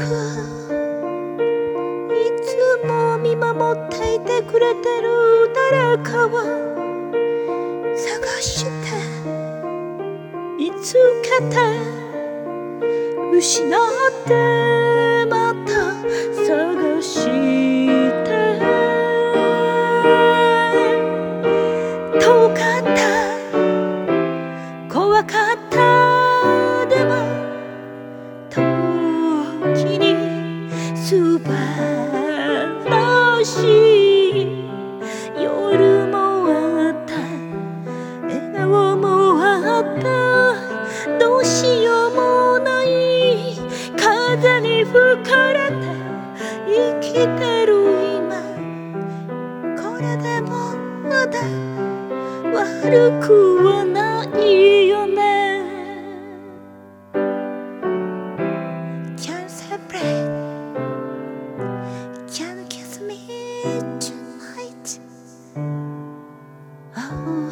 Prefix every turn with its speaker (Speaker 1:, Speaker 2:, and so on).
Speaker 1: いつも見守っていてくれてる誰かを探して見つけて失ってまた探して遠かった怖かったでも時に素晴らしい夜もあった笑顔もあったどうしようもない風に吹かれて生きてる今これでもまだ悪くはないよね。 Can celebrate, can kiss me tonight. Oh.